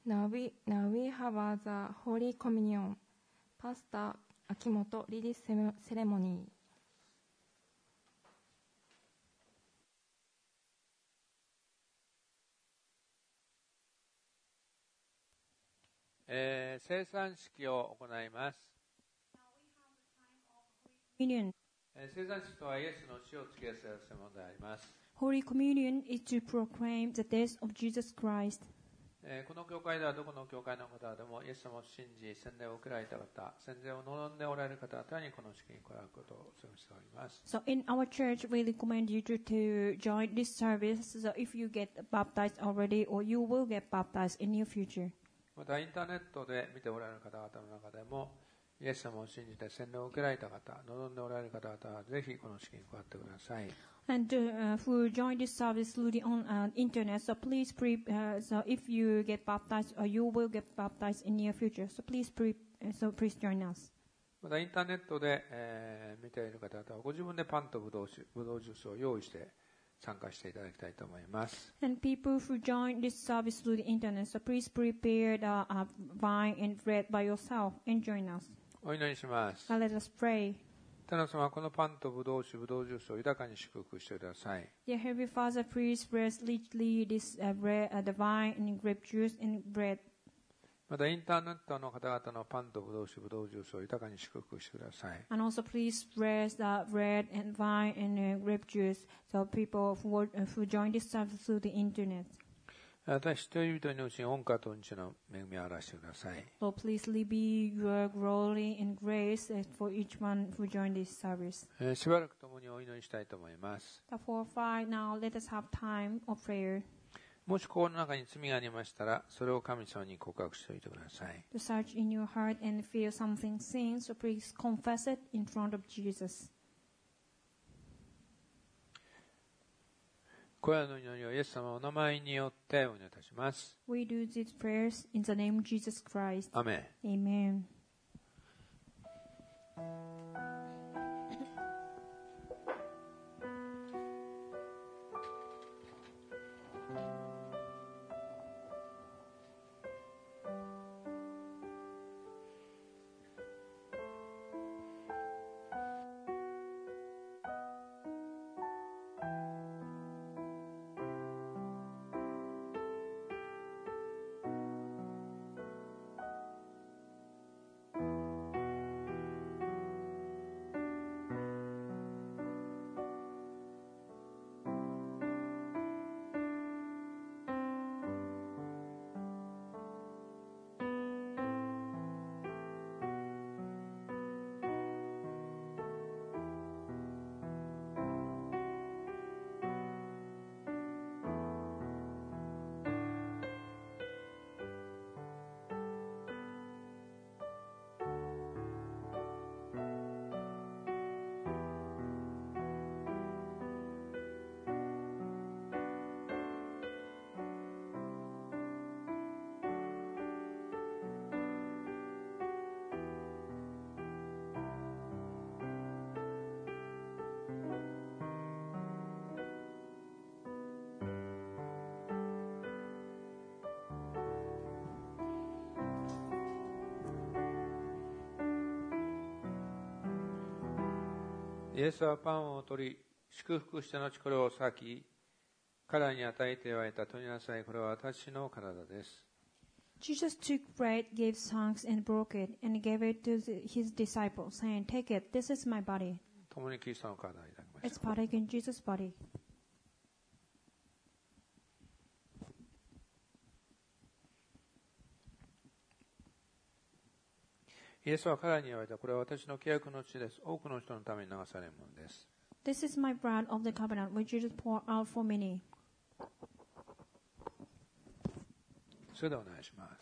Now we have the Holy Communion. Pastor Akimoto Release Ceremony. 聖餐式を行います。聖餐式とはイエスの死を告げ知らせるものであります。 Holy Communion is to proclaim the death of Jesus Christ. この教会ではどこの教会の方でもイエス様を信じ洗礼を受けられた方、洗礼を望んでおられる方々にこの式に加わることをお勧めしております。 So in our church, we recommend you to join this service. So if you get baptized already, or you will get baptized in your future. またインターネットで見ておられる方々の中でもイエス様を信じて洗礼を受けられた方、望んでおられる方々はぜひこの式に加わってください。 And who join this service through the internet, so please so if you get baptized, or you will get baptized in near future, so please please join us. またインターネットで、見ている方々はご自分でパンとブドウジュースを用意して参加していただきたいと思います。 And people who join this service through the internet, so please prepare the wine and bread by yourself and join us. お祈りします。 Let us pray. 天の様、このパンとブドウ酒、ブドウジュースを豊かに祝福してください。 Dear Heavenly Father, please bless richly this bread, the wine and grape juice and bread. またインターネットの方々のパンとブドウ酒、ブドウジュースを豊かに祝福してください。 And also please bless the bread and wine and grape juice, so people who join this service through the internet. 私一人一人のうちに恩と日の恵みを表してください。 So please be your glory and grace for each one who joined this service. しばらく共にお祈りしたいと思います。 Therefore, now let us have time of prayer. もし心の中に罪がありましたら、それを神様に告白しておいてください。 To search in your heart and feel something sin, so please confess it in front of Jesus. これらの祈りをイエス様のお名前によってお祈りいたします。 We do these prayers in the name of Jesus Christ. アメン。 Amen. イエスはパンを取り、祝福して後これを裂き、彼らに与えて言われた、取りなさい、これは私の体です。 Jesus took bread, gave thanks, and broke it, and gave it to his disciples, saying, Take it, this is my body. 共にキリストの体をいただきまし Let's た。 partake in Jesus' body. イエスは彼らに言われた、これは私の契約の血です。多くの人のために流されるものです。 This is my blood of the covenant, which Jesus poured out for many. それではお願いします。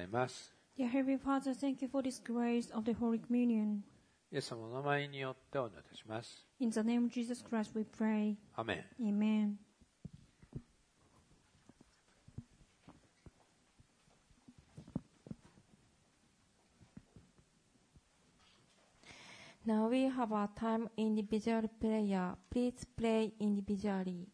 ます。 Dear Heavenly Father, thank you for this grace of the Holy Communion. イエス様の名前によってお祈りいたします。 In the name of Jesus Christ we pray. アメン。 Amen. Now we have a time individual prayer. Please pray individually.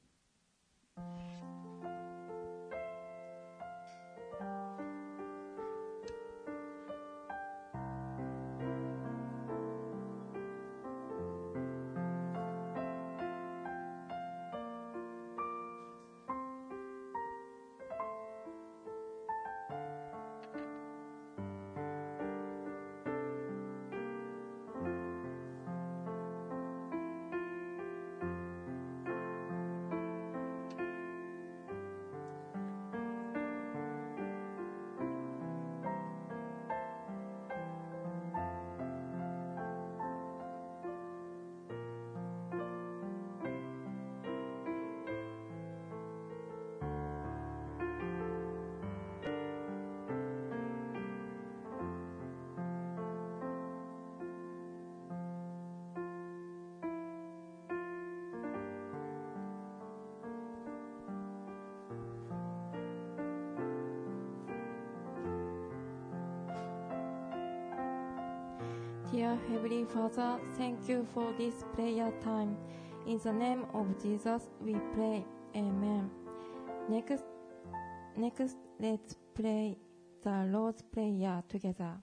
Dear Heavenly Father, thank you for this prayer time. In the name of Jesus, we pray. Amen. Next, let's pray the Lord's Prayer together.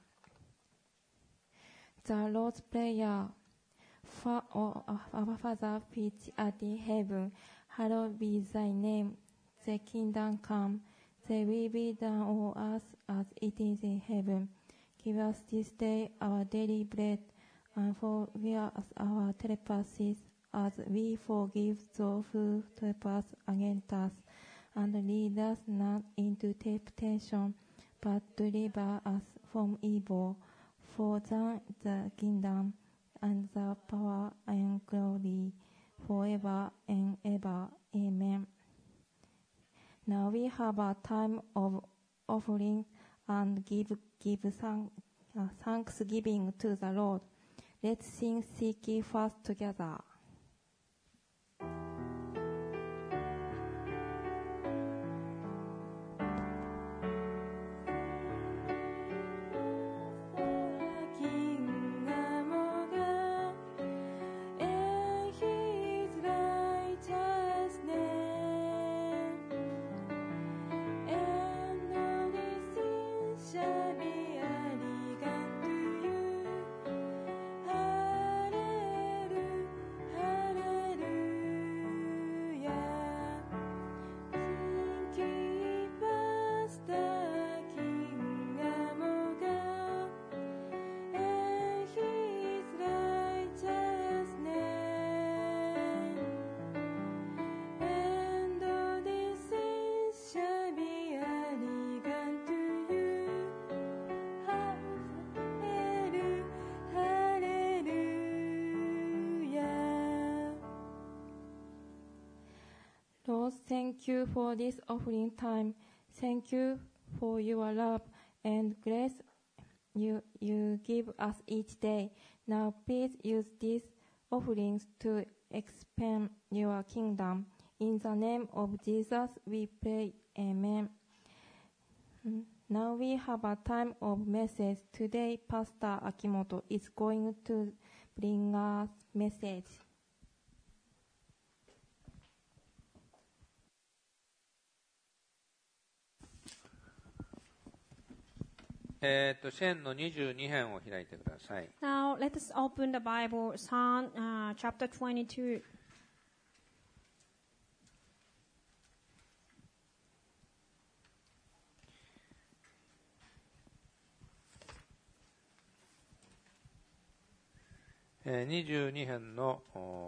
The Lord's Prayer. Our Father, which art in heaven, hallowed be thy name. Thy kingdom come, thy will be done on earth as it is in heaven. Give us this day our daily bread, and forgive us our trespasses, as we forgive those who trespass against us. And lead us not into temptation, but deliver us from evil. For thine is the kingdom, and the power and glory, forever and ever. Amen. Now we have a time of offering and give thanksgiving to the Lord. Let's sing Seek Ye First together. Lord, thank you for this offering time. Thank you for your love and grace you give us each day. Now please use these offerings to expand your kingdom. In the name of Jesus we pray. Amen. Now we have a time of message. Today Pastor Akimoto is going to bring us message. シェンの22編を開いてください。 Now let us open the Bible, Psalm chapter 22. 22編の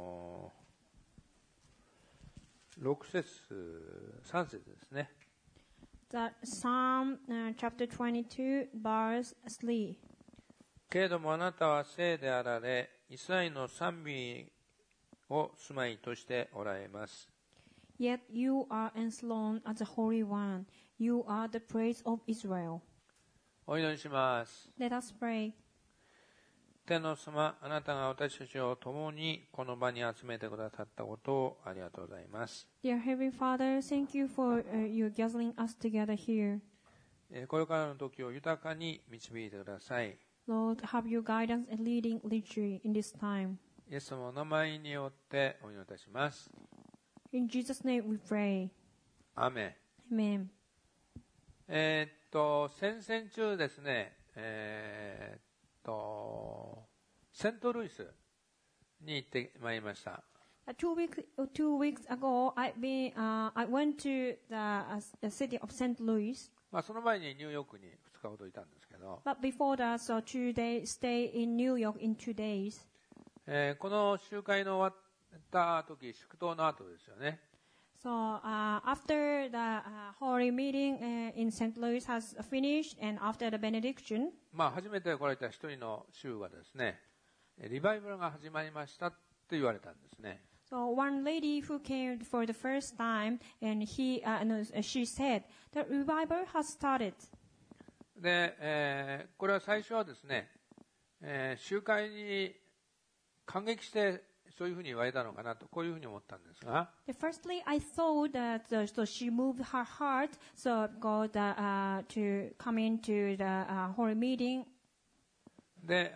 6節3節ですね。 The Psalm chapter 22, verse 3. けれどもあなたは聖であられ、イスラエルの賛美を住まいとしておられます。 Yet you are enthroned as the Holy One. You are the praise of Israel. お祈りします。 Let us pray. 天皇様、あなたが私たちを共にこの場に集めてくださったことをありがとうございます。 Dear Heavenly Father, thank you for you gathering us together here. これからの時を豊かに導いてください。 Lord, have your guidance and leading leadership in this time. イエス様のお名前によってお祈りいたします。 In Jesus' name we pray. アーメン。 Amen. 先々週ですね、セントルイスに行ってまいりました。 2 weeks ago, I went to the city of St. Louis. その前にニューヨークに2日ほどいたんですけど、 But before that, so 2 days, stay in New York in 2 days. この集会の終わった時、祝祷の後ですよね。 So after the Holy meeting in St. Louis has finished and after the benediction, 初めて来られた一人の衆がですね、リバイバルが始まりましたって言われたんですね。 so one lady who came for the first time and she said, the revival has started. で、これは最初はですね、集会に感激してそういうふうに言われたのかなと、こういうふうに思ったんですが、 Firstly, I thought that so she moved her heart, so God to come into the Holy meeting. で、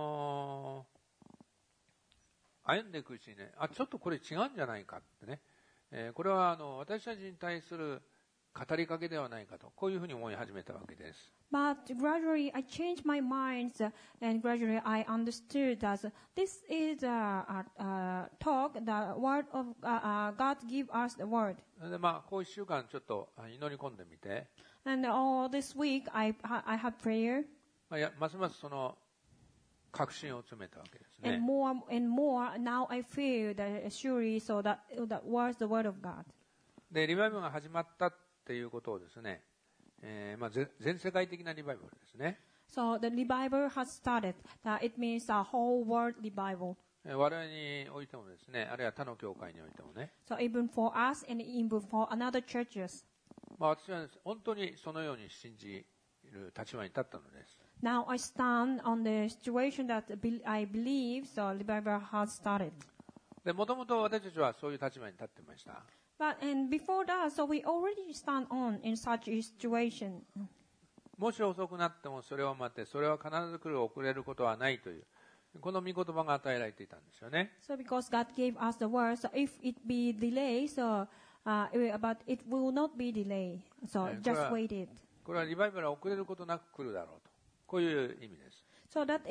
歩んでいくうちにね、ちょっとこれ違うんじゃないかってね、これは私たちに対する語りかけではないかと、こういうふうに思い始めたわけです。 But gradually, I changed my mind, and gradually I understood that this is a talk, the word of God give us the word. で、こう1週間ちょっと祈り込んでみて、 And all this week, I have prayer, ますますその確信を詰めたわけですね。 and more and more. Now I feel that surely, so that was the word of God. で、リバイバルが始まったっていうことをですね、全世界的なリバイバルですね。 So the revival has started. It means a whole world revival. 我々においてもですね、あるいは他の教会においてもね、 So even for us and even for another churches. 私は本当にそのように信じる立場に立ったのです。 Now I stand on the situation that I believe, so revival has started. で、もともと私たちはそういう立場に立ってました。 And before that, so we already stand on in such a situation. もし遅くなってもそれを待って、それは必ず来る、遅れることはないという、この御言葉が与えられていたんですよね。 So because God gave us the word, so if it be delayed, so but it will not be delayed. So just wait it. これはリバイバルは遅れることなく来るだろうと、こういう意味です。 So that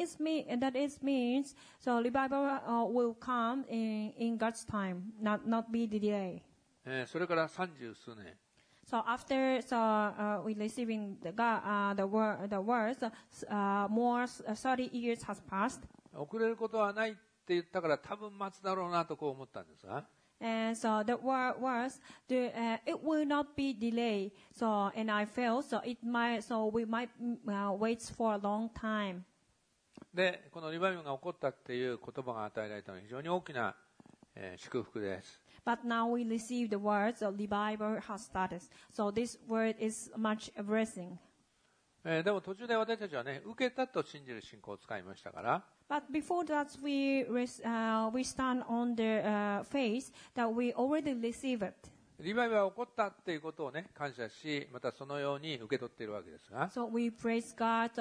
means so revival will come in God's time, not be delayed. それから30数年。 So after we receiving the words, more 30 years has passed. 遅れることはないって言ったから多分待つだろうなとこう思ったんですが、 And so the word was, it will not be delayed. So and I felt so we might wait for a long time. で、このリバイバルが起こったっていう言葉が与えられたのは非常に大きな、祝福です。 But now we receive the words of revival has started. So this word is much a blessing. でも途中で私たちはね、受けたと信じる信仰を使いましたから、 But before that, we stand on the faith that we already received it. リバイバルが起こったっていうことをね、感謝し、またそのように受け取っているわけですが、 So we praise God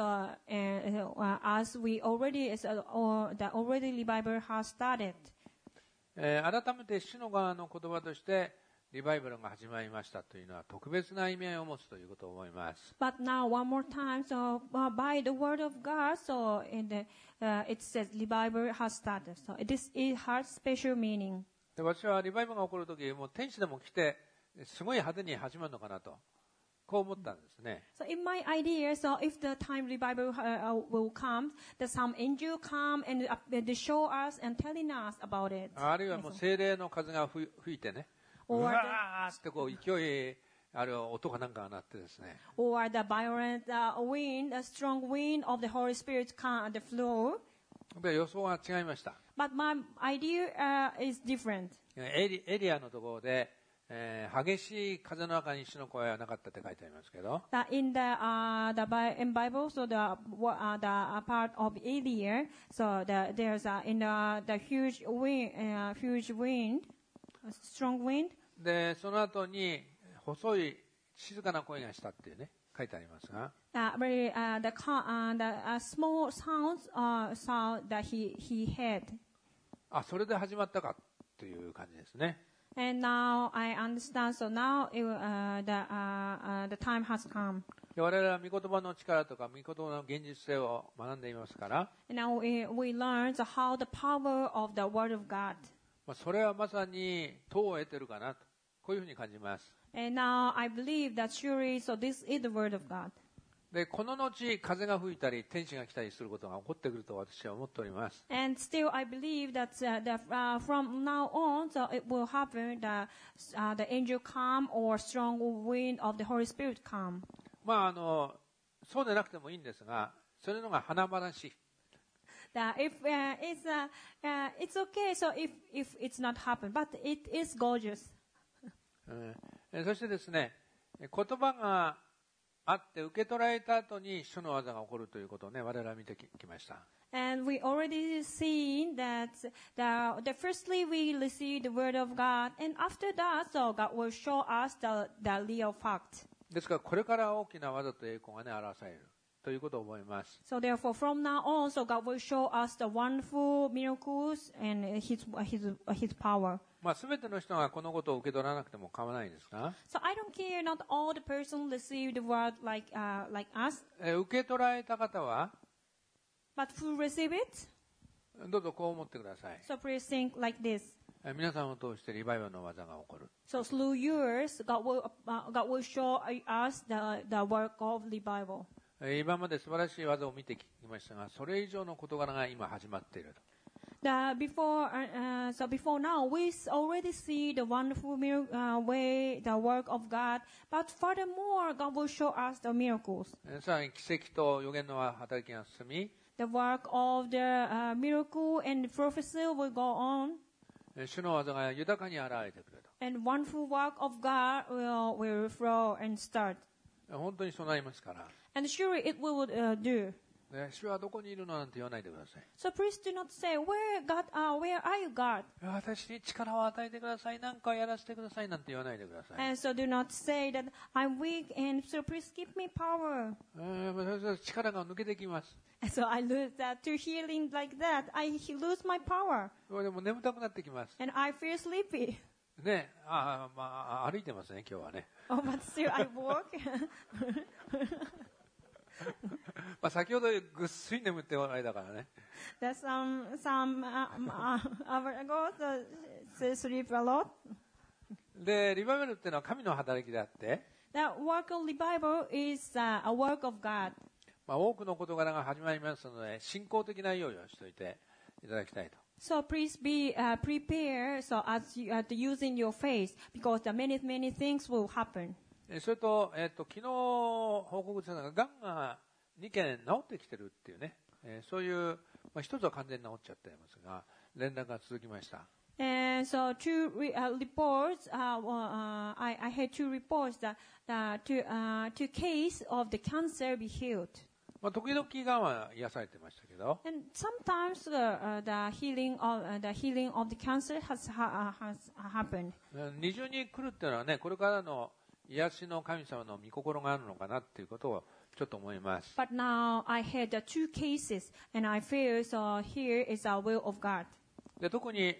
as we already the already revival has started. 改めて主の側の言葉としてリバイバルが始まりましたというのは特別な意味合いを持つということを思います。 But now one more time, so by the word of God, so it says revival has started. So it has special meaning. で、私はリバイバルが起こるとき、もう天使でも来てすごい派手に始まるのかなと、こう思ったんですね。 So in my idea, so if the time revival will come, that some angel come and they show us and telling us about it. あるいはもう精霊の風が吹いてね、うわーってこう勢いある音がなんか鳴ってですね。 Or the violent wind, a strong wind of the Holy Spirit come the flow. で、予想は違いました。 But my idea is different. エリアのところで、 激しい風の中に主の声はなかったって書いてありますけど、 That in in Bible, so the part of Elia, so there's in the huge wind, strong wind. で、その後に細い静かな声がしたっていうね、書いてありますが、 The small sound that he had. あ、それで始まったかという感じですね。 And now I understand. So now the time has come. で、我々は御言葉の力とか御言葉の現実性を学んでいますから、 And now we learn how the power of the Word of God. それはまさに党を得てるかなと、こういうふうに感じます。 And now I believe that surely, so this is the Word of God. で、この後、風が吹いたり、天使が来たりすることが起こってくると私は思っております。 And still, I believe that from now on, so it will happen that the angel come or strong wind of the Holy Spirit come. そうでなくてもいいんですが、それのが華々しい。 That if it's okay, so if it's not happen, but it is gorgeous. そしてですね、言葉があって受け取られた後に主の技が起こるということをね、我々は見てきました。 And we already seen that the firstly we receive the word of God, and after that, so God will show us the real fact. ですからこれから大きな技と栄光がね、表されるということを思います。 So therefore, from now on, so God will show us the wonderful miracles and His power. すべての人がこのことを受け取らなくても構わないですが、 So I don't care. Not all the person receive the word like us, 受け取られた方は but who receive it? どうぞこう思ってください。 So please think like this. 皆さんを通してリバイバルの技が起こる。 So through yours, God will show us the work of revival. 今まで素晴らしい技を見てきましたが、それ以上の事柄が今始まっていると。 Before now, we already see the wonderful way, the work of God. But furthermore, God will show us the miracles. さらに奇跡と予言の働きが進み、 The work of the miracle and prophecy will go on. 主の技が豊かに現れてくると。 And wonderful work of God will flow and start. 本当にそうなりますから。 And surely it will do. 主はどこにいるのなんて言わないでください。 So please do not say, where are you, God? 私に力を与えてください、何かやらせてくださいなんて言わないでください。 And so do not say that I'm weak and so please give me power. 力が抜けてきます。 And so I lose that to healing like that. I lose my power. でも眠たくなってきます。 And I feel sleepy. ね、歩いてますね、今日はね。 Oh, but still I walk. 先ほどぐっすり眠っておられたからね。 That some hour ago, so sleep a lot. で、リバイバルっていうのは神の働きであって、 That work of revival is a work of God. 多くの事柄が始まりますので、信仰的な用意をしておいていただきたいと。 So please be prepared. So as you are using your faith, because the many things will happen. それと、昨日報告したのが、がんが2件治ってきてるっていうね、そういう、一つは完全に治っちゃっていますが、連絡が続きました。 And so two reports, I had two reports that two cases of the cancer be healed. 時々がんは癒されてましたけど、 And sometimes the healing of the cancer has happened. 二重に来るっていうのはね、これからの癒しの神様の御心があるのかなっていうことをちょっと思います。 But now I had the two cases, and I feel so here is the will of God. で、特に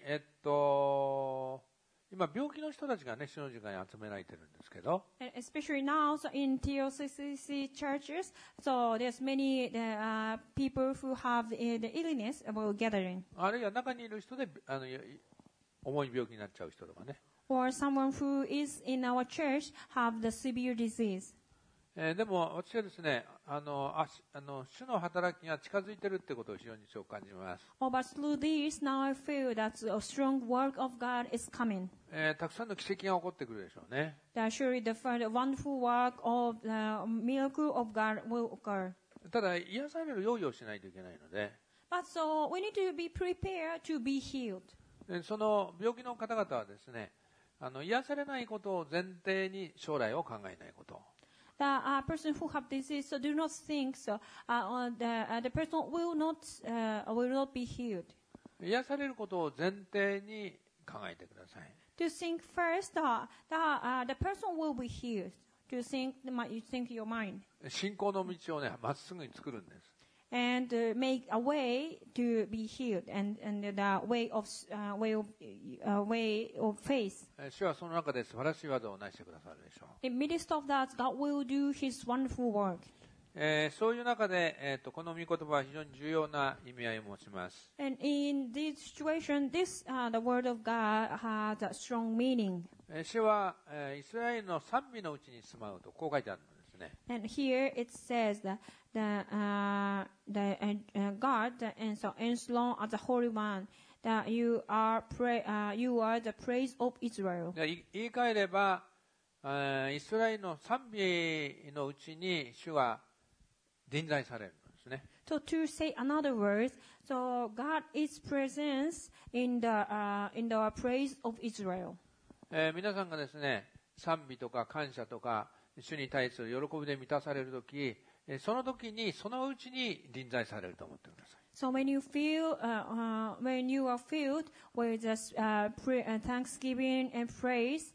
今病気の人たちがね、主の時間に集められてるんですけど、 And especially now, so in TOCC churches, so there's many people who have the illness about gathering, あるいは中にいる人で重い病気になっちゃう人とかね。 or someone who is in our church have the severe disease. でも私はですね、主の働きが近づいているってことを非常に強く感じます。 Oh, but through this, now I feel that a strong work of God is coming. たくさんの奇跡が起こってくるでしょうね。 That surely the wonderful work of the miracle of God will occur. ただ癒される用意をしないといけないので、 But so we need to be prepared to be healed. その病気の方々はですね、 癒されないことを前提に将来を考えないこと。 The person who have disease, so do not think so. The person will not be healed. 癒されることを前提に考えてください。 To think first, the person will be healed. To think your mind. 信仰の道をね、まっすぐに作るんです。 And make a way to be healed, and the way of faith. 主はその中で素晴らしい技を成してくださるでしょう。 In midst of that, God will do His wonderful work. そういう中で、この御言葉は非常に重要な意味合いを持ちます。 And in this situation, the word of God has a strong meaning. 主は、イスラエルの賛美のうちに住まうとこう書いてあるんですね。 And here it says that God, and so enthroned as the Holy One, that you are the praise of Israel. 言い換えれば、イスラエルの賛美のうちに主が臨在されるんですね。 So to say another word, so God is present in the praise of Israel. 皆さんがですね、賛美とか感謝とか主に対する喜びで満たされるとき、その時にそのうちに臨在されると思ってください。 So when you are filled with thanksgiving and praise,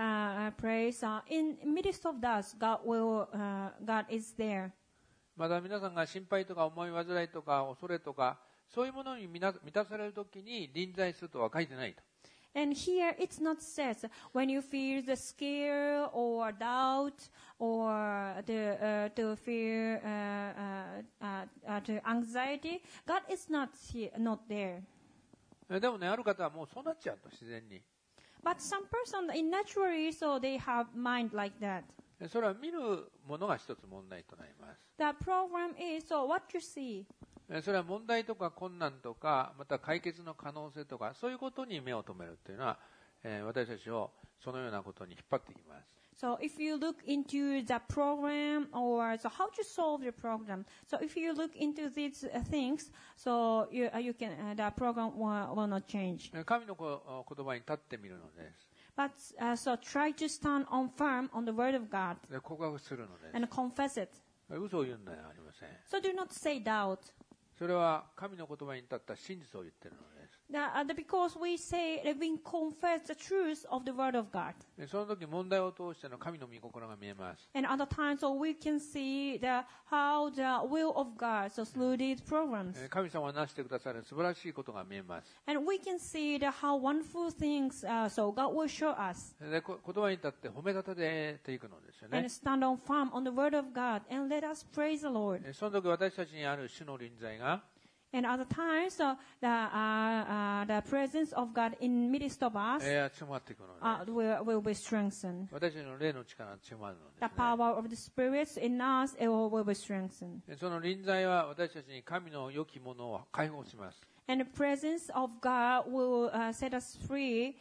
in midst of that, God is there. また皆さんが心配とか思い煩いとか恐れとかそういうものに満たされるときに臨在するとは書いてないと。 And here it's not said when you feel the scare or doubt or the fear, the anxiety. God is not there. でもね、ある方はもうそうなっちゃうと自然に。 But some person in naturally, so they have mind like that. それは見るものが一つ問題となります。 The problem is, so what you see. それは問題とか困難とかまた解決の可能性とかそういうことに目を留めるというのは、私たちをそのようなことに引っ張ってきます。 So if you look into the problem or so how to solve the problem, so if you look into these things, so you can the program will not change. 神の言葉に立ってみるのです。 But so try to stand on firm on the word of God で告白するのです。 and confess it. 嘘を言うんではありません。 So do not say doubt. それは神の言葉に立った真実を言っているのです。 Because we confess the truth of the word of God. その時問題を通しての神の御心が見えます。 And other times, so we can see how the will of God so through these programs. 神様がなしてくださる素晴らしいことが見えます。 And we can see how wonderful things so God will show us. で、言葉に立って褒め立てていくのですよね。 And stand on firm on the word of God and let us praise the Lord. その時私たちにある主の臨在が And other times, so the presence of God in midst of us 強まっていくので will be strengthened. 私たちの霊の力が強まるの The です、ね。 power of the spirits in us will be strengthened. その臨在は私たちに神の良きものを解放します。 And the presence of God will set us free.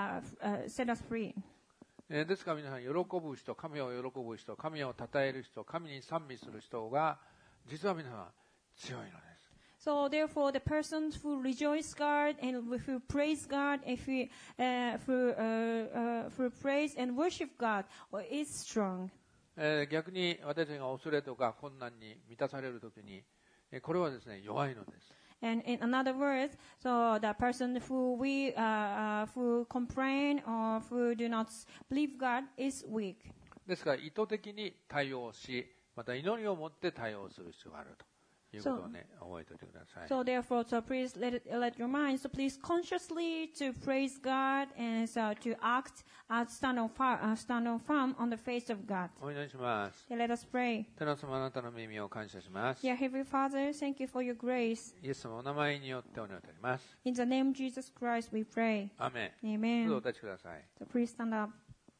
ですから皆さん、喜ぶ人、神を喜ぶ人、神を称える人、神に賛美する人が実は皆さん強いのです。 So therefore, the persons who rejoice God and who praise God, through praise and worship God, is strong. 逆に私たちが恐れとか困難に満たされるときに、これはですね、弱いのです。 And in another words, so the person who complain or who do not believe God is weak. ですから意図的に対応し、また祈りを持って対応する必要があるということをね、覚えておいてください。 So therefore, so please let your mind, so please consciously to praise God and so to act stand on firm on the face of God. お祈りします。 Okay, let us pray. 天の様、あなたの耳を感謝します。 Dear Heavenly Father, thank you for your grace. イエス様のお名前によってお祈りしております。 In the name of Jesus Christ, we pray. アーメン。 Amen. どうぞお立ちください。 So please stand up.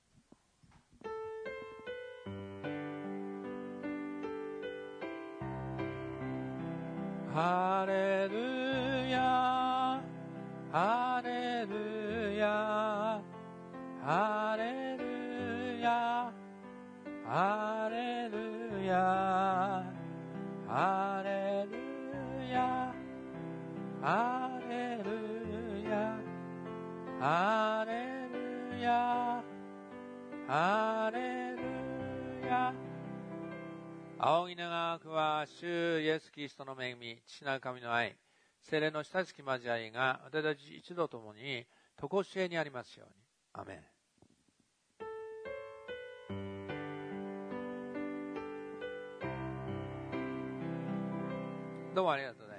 ハレルヤ、ハレルヤ、ハレルヤ、ハレルヤ、ハレルヤ、ハレルヤ、ハレルヤ。 ハレルヤ。仰ぎ長くは主イエス・キリストの恵み、父なる神の愛、聖霊の親しき交わりが私たち一同ともに常しえにありますように。アメン。どうもありがとうございます。